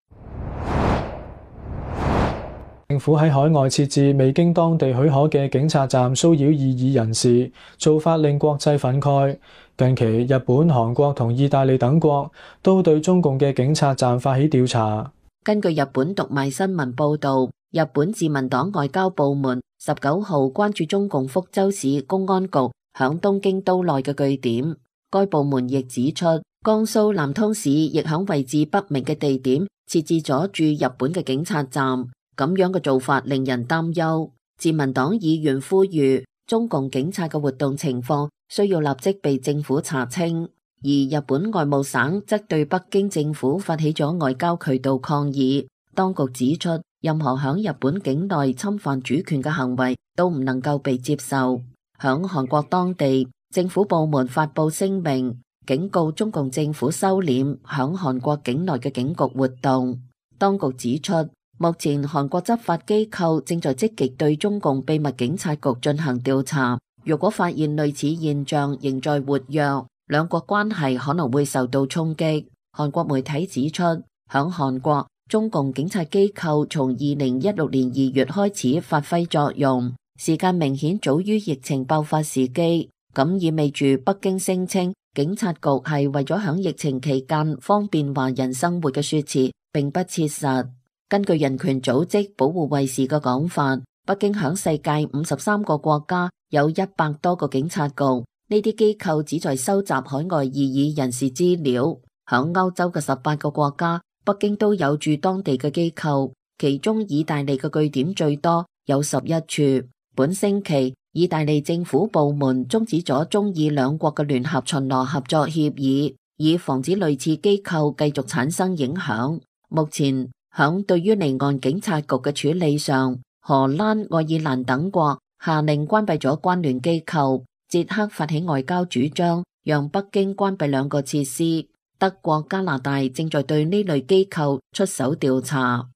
政府喺海外設置未經當地許可嘅警察站騷擾異議人士，做法令國際憤慨。近期日本、韓國同意大利等國都對中共嘅警察站發起調查。 根據日本讀賣新聞報道，日本自民黨外交部門19號關注中共福州市公安局響東京都內嘅據點。該部門亦指出，江蘇南通市亦響位置不明嘅地點設置咗駐日本嘅警察站。咁樣嘅做法令人擔憂。自民黨議員呼籲中共警察嘅活動情況需要立即被政府查清，而日本外務省則對北京政府發起咗外交渠道抗議。當局指出，任何響日本境內侵犯主權嘅行為都唔能夠被接受。響韓國當地，政府部門發佈聲明，警告中共政府收斂響韓國境內嘅警局活動。當局指出，目前韓國執法機構正在積極對中共秘密警察局進行調查，如果發現類似現象仍在活躍，兩國關係可能會受到衝擊。韓國媒體指出，響韓國，中共警察機構從2016年2月開始發揮作用，時間明顯早於疫情爆發時機，咁意味住北京聲稱警察局係為咗響疫情期間方便華人生活嘅說辭並不切實。根據人權組織保護衛士嘅講法，北京響世界53個國家有100多個警察局，呢啲機構旨在收集海外異議人士資料。響歐洲嘅18個國家，北京都有駐當地嘅機構，其中意大利嘅據點最多，有11處。本星期，意大利政府部門終止咗中意兩國嘅聯合巡邏合作協議，以防止類似機構繼續產生影響。目前，響對於離岸警察局嘅處理上，荷蘭、愛爾蘭等國下令關閉咗關聯機構。捷克發起外交主張，讓北京關閉2個設施。德國、加拿大正在對呢類機構出手調查。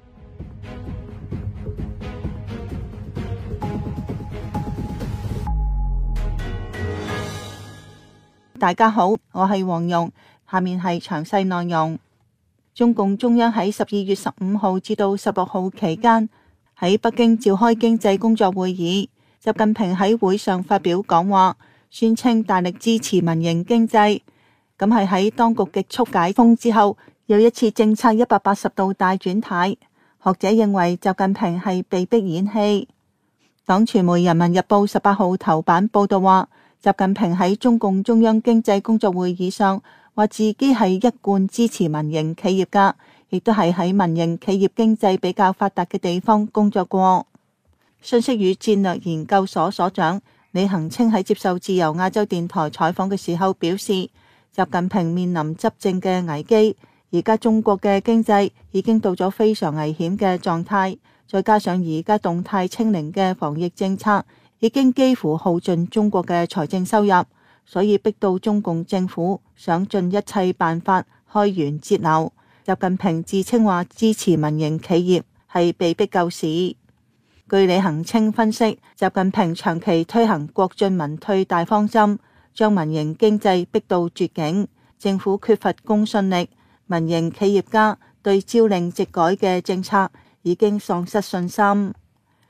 大家好，我係黃蓉，下面係詳細內容。中共中央喺12月15號至到16號期間喺北京召開經濟工作會議，習近平喺會上發表講話，宣稱大力支持民營經濟。咁係喺當局極速解封之後，又一次政策180度大轉態。學者認為習近平係被逼演戲。黨傳媒《人民日報》18號頭版報道話，習近平喺中共中央經濟工作會議上話自己係一貫支持民營企業噶，亦都係喺民營企業經濟比較發達嘅地方工作過。信息與戰略研究所所長李恒清喺接受自由亞洲電台採訪嘅時候表示，習近平面臨執政嘅危機，而家中國嘅經濟已經到咗非常危險嘅狀態，再加上而家動態清零嘅防疫政策已經幾乎耗盡中國嘅財政收入，所以逼到中共政府想盡一切辦法開源節流。習近平自稱話支持民營企業係被逼救市。據李恒清分析，習近平長期推行國進民退大方針，將民營經濟逼到絕境，政府缺乏公信力，民營企業家對朝令夕改嘅政策已經喪失信心。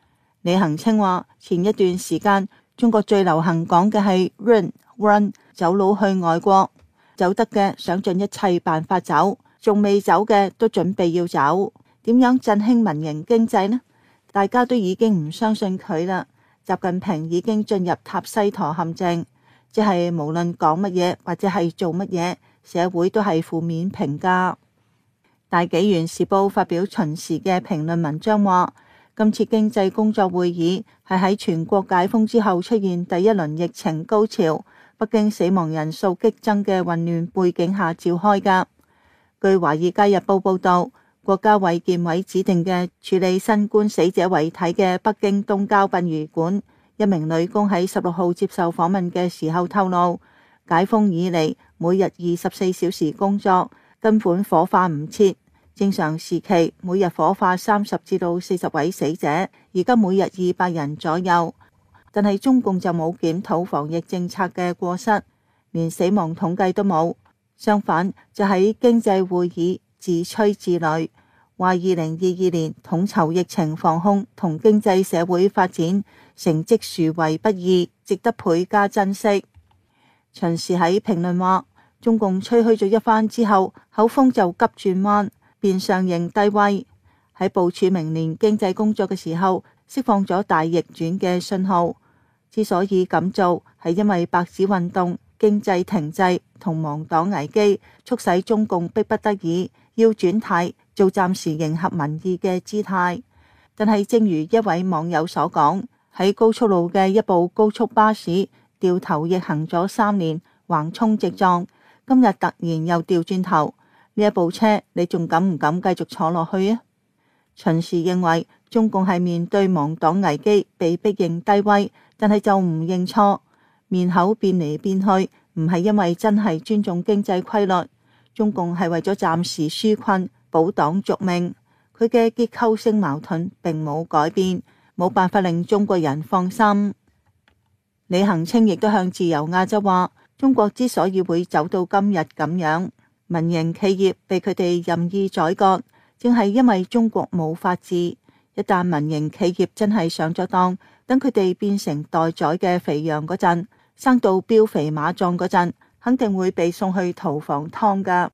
李恒清話，前一段時間中國最流行講嘅係 run， 走佬去外國，走得嘅想盡一切辦法走，仲未走嘅都準備要走。點樣振興民營經濟呢？大家都已經唔相信佢啦。習近平已經進入塔西佗陷阱，即係無論講乜嘢或者係做乜嘢，社會都係負面評價。大紀元時報發表巡視嘅評論文章話，今次經濟工作會議係喺全國解封之後出現第一輪疫情高潮，北京死亡人數激增嘅混亂背景下召開㗎。據《華爾街日報》報道，國家衛健委指定嘅處理新冠死者遺體嘅北京東郊殯儀館一名女工喺16號接受訪問嘅時候透露，解封以嚟每日24小時工作，根本火化唔切。正常時期每日火化30至到40位死者，而家每日200人左右。但係中共就冇檢討防疫政策嘅過失，連死亡統計都冇，相反就喺經濟會議自吹自擂，話2022年統籌疫情防控同經濟社會發展成績殊為不易，值得倍加珍惜。巡視喺評論話，中共吹噓咗一番之後，口風就急轉彎，變相認低威。喺部署明年經濟工作嘅時候，釋放咗大逆轉嘅信號。之所以咁做，係因為白紙運動、經濟停滯同亡黨危機，促使中共迫不得已要轉態，做暫時迎合民意嘅姿態。但係正如一位網友所講，喺高速路嘅一部高速巴士掉頭逆行咗3年，橫衝直撞，今日突然又掉轉頭，呢一部車你仲敢唔敢繼續坐落去啊？巡視認為中共係面對亡黨危機被逼認低威，但係就唔認錯，面口變嚟變去，唔係因為真係尊重經濟規律，中共係為咗暫時紓困保黨續命，佢嘅結構性矛盾並冇改變，冇辦法令中國人放心。李恒清亦都向自由亞洲話，中國之所以會走到今日咁樣，民營企業被佢哋任意宰割，正係因為中國冇法治。一旦民營企業真係上咗當，等佢哋變成待宰嘅肥羊嗰陣，生到膘肥馬壯嗰陣，肯定會被送去屠房劏㗎。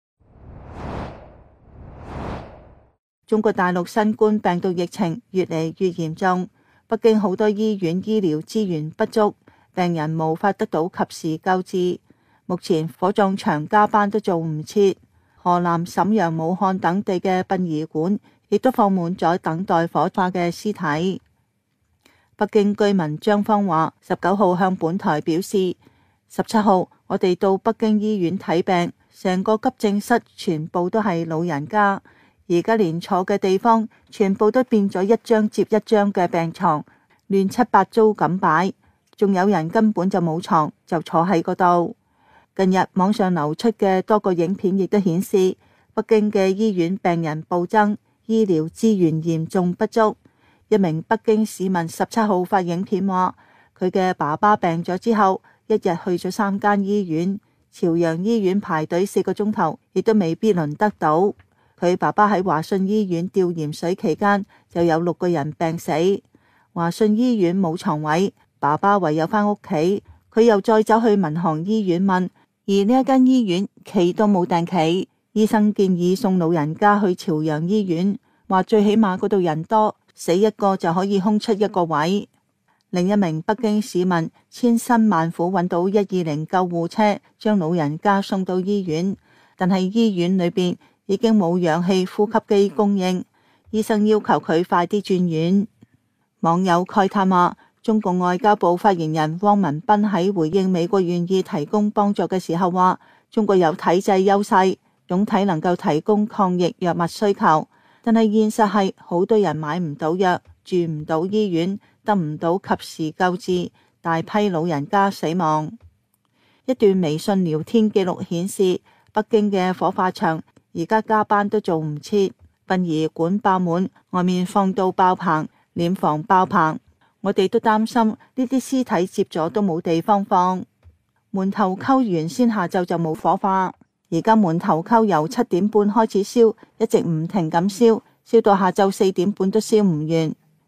中國大陸新冠病毒疫情越嚟越嚴重，北京好多醫院醫療資源不足，病人無法得到及時救治。目前火葬場加班都做唔切，河南瀋陽、武漢等地嘅殯儀館亦都放滿咗等待火化嘅屍體。北京居民張芳華19號向本台表示，17號我哋到北京醫院睇病，成個急症室全部都係老人家，而家連坐嘅地方全部都變咗一張接一張嘅病床，亂七八糟咁擺，仲有人根本就冇床就坐喺嗰度。近日網上流出嘅多個影片亦都顯示，北京嘅醫院病人暴增，醫療資源嚴重不足。一名北京市民17號發影片話，佢嘅爸爸病咗之後，一日去咗3間醫院，朝陽醫院排隊4個鐘頭，亦都未必輪得到。佢爸爸喺華信醫院吊鹽水期間，就有6個人病死。華信醫院冇床位，爸爸唯有返屋企。佢又再走去民航醫院問，而呢一間醫院企都冇訂企。醫生建議送老人家去朝陽醫院，話最起碼嗰度人多，死一個就可以空出一個位。另一名北京市民千辛萬苦揾到120救護車，將老人家送到醫院，但係醫院裏邊已經冇氧氣呼吸機供應，醫生要求佢快啲轉院。網友慨嘆話，中共外交部發言人汪文斌喺回應美國願意提供幫助嘅時候話，中國有體制優勢，總體能夠提供抗疫藥物需求，但係現實係好多人買唔到藥，住唔到醫院，得唔到及時救治，大批老人家死亡。一段微信聊天記錄顯示，北京嘅火化場而家加班都做唔切，殯儀館爆滿，外面放到爆棚，殮房爆棚。我哋都擔心呢啲屍體接咗都冇地方放。門頭溝原先下晝就冇火化，而家門頭溝由7點半開始燒，一直唔停咁燒，燒到下晝4點半都燒唔完。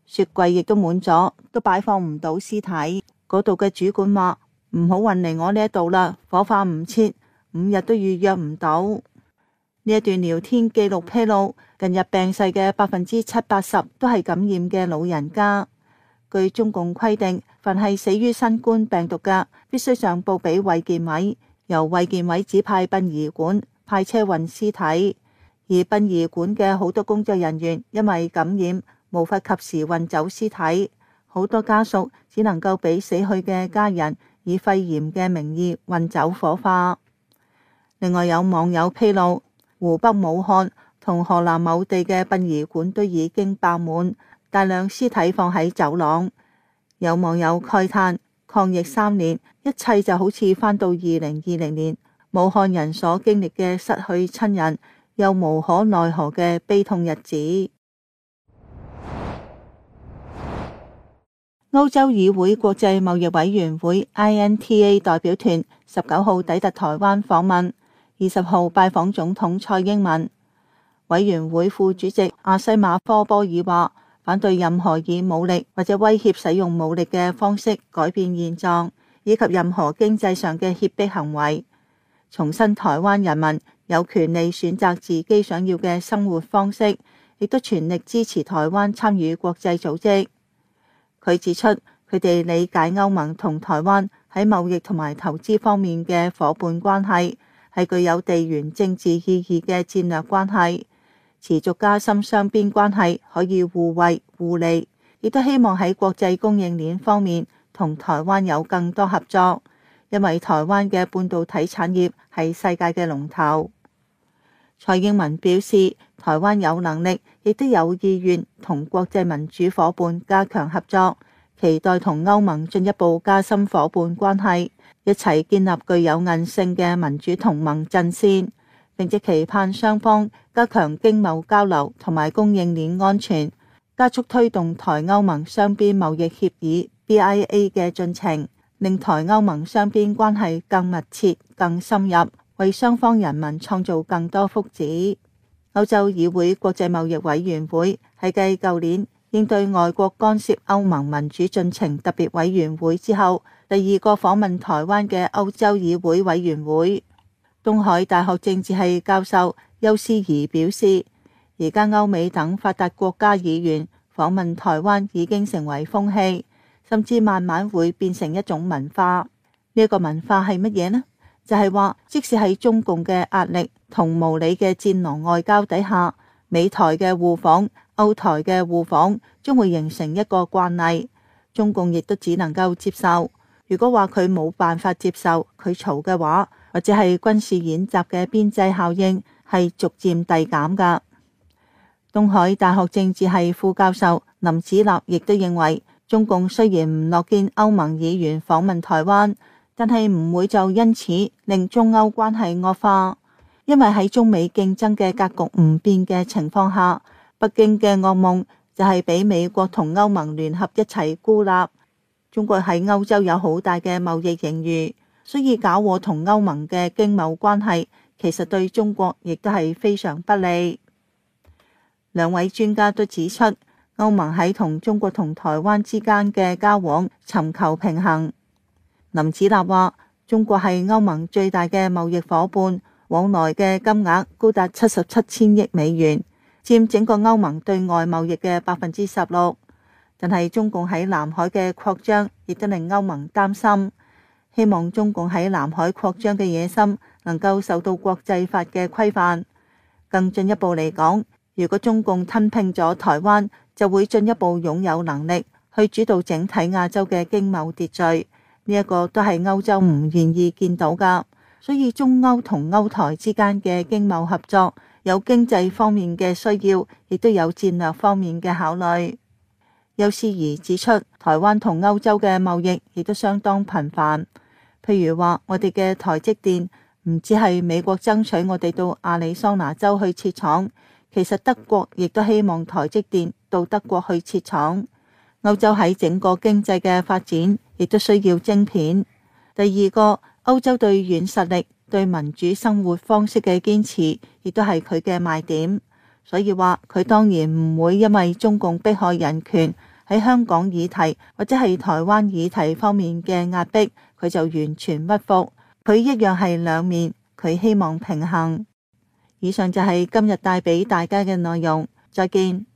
雪櫃亦都滿咗，都擺放唔到屍體。嗰度嘅主管話唔好運嚟我呢一度啦，火化唔切，5日都預約唔到。呢一段聊天記錄披露，近日病逝嘅70%-80%都係感染嘅老人家。據中共規定，凡係死於新冠病毒嘅，必須上報俾衛健委，由衛健委指派殯儀館派車運屍體。而殯儀館嘅好多工作人員因為感染，無法及時運走屍體，好多家屬只能夠俾死去嘅家人以肺炎嘅名義運走火化。另外有網友披露，湖北武漢同河南某地嘅殯儀館都已經爆滿，大量屍體放喺走廊。有網友慨嘆，抗疫3年，一切就好似返到2020年，武漢人所經歷嘅失去親人又無可奈何嘅悲痛日子。歐洲議會國際貿易委員會 INTA 代表團19號抵達台灣訪問，20號拜訪總統蔡英文。委員會副主席阿西馬科波爾話，反對任何以武力或者威脅使用武力嘅方式改變現狀，以及任何經濟上嘅脅迫行為，重申台灣人民有權利選擇自己想要嘅生活方式，亦都全力支持台灣參與國際組織。佢指出，佢哋理解歐盟同台灣喺貿易同埋投資方面嘅夥伴關係，係具有地緣政治意義嘅戰略關係，持續加深雙邊關係可以互惠互利，亦都希望喺國際供應鏈方面同台灣有更多合作，因為台灣嘅半導體產業係世界嘅龍頭。蔡英文表示，台灣有能力，亦都有意願同國際民主夥伴加強合作，期待同歐盟進一步加深夥伴關係，一齊建立具有韌性嘅民主同盟陣線，並且期盼雙方加強經貿交流同埋供應鏈安全，加速推動台歐盟雙邊貿易協議 BIA 嘅進程，令台歐盟雙邊關係更密切、更深入，為雙方人民創造更多福祉。歐洲議會國際貿易委員會係繼舊年應對外國干涉歐盟民主進程特別委員會之後，第2個訪問台灣嘅歐洲議會委員會。東海大學政治系教授邱思怡表示，而家歐美等發達國家議員訪問台灣已經成為風氣，甚至慢慢會變成一種文化。呢個文化係乜嘢呢？就係話，即使喺中共嘅壓力同無理嘅戰狼外交底下，美台嘅互訪、歐台嘅互訪將會形成一個慣例，中共亦都只能夠接受。如果話佢冇辦法接受，佢嘈嘅話，或者係軍事演習嘅邊際效應係逐漸遞減㗎。東海大學政治系副教授林子立亦都認為，中共雖然唔樂見歐盟議員訪問台灣，但係唔會就因此令中歐關係惡化，因為喺中美競爭嘅格局唔變嘅情況下，北京嘅噩夢就係俾美國同歐盟聯合一齊孤立。中國喺歐洲有好大嘅貿易盈餘，所以搞和同歐盟嘅經貿關係，其實對中國亦都係非常不利。兩位專家都指出，歐盟喺同中國同台灣之間嘅交往尋求平衡。林子立話，中國係歐盟最大嘅貿易夥伴，往來嘅金額高達77千億美元，佔整個歐盟對外貿易嘅16%。但係中共喺南海嘅擴張亦都令歐盟擔心，希望中共喺南海擴張嘅野心能夠受到國際法嘅規範。更進一步嚟講，如果中共吞併咗台灣，就會進一步擁有能力去主導整體亞洲嘅經貿秩序。呢一個都係歐洲唔願意見到㗎，所以中歐同歐台之間嘅經貿合作，有經濟方面嘅需要，亦都有戰略方面嘅考慮。邱思怡指出，台灣同歐洲嘅貿易亦都相當頻繁，譬如話我哋嘅台積電唔只係美國爭取我哋到亞利桑那州去設廠，其實德國亦都希望台積電到德國去設廠。歐洲喺整個經濟嘅發展亦都需要晶片。第二個，歐洲對軟實力、對民主生活方式嘅堅持，亦都係佢嘅賣點。所以話佢當然唔會因為中共迫害人權， 喺香港議題或者係台灣議題方面嘅壓迫，佢就完全屈服。佢一樣係兩面，佢希望平衡。以上就係今日帶俾大家嘅內容，再見。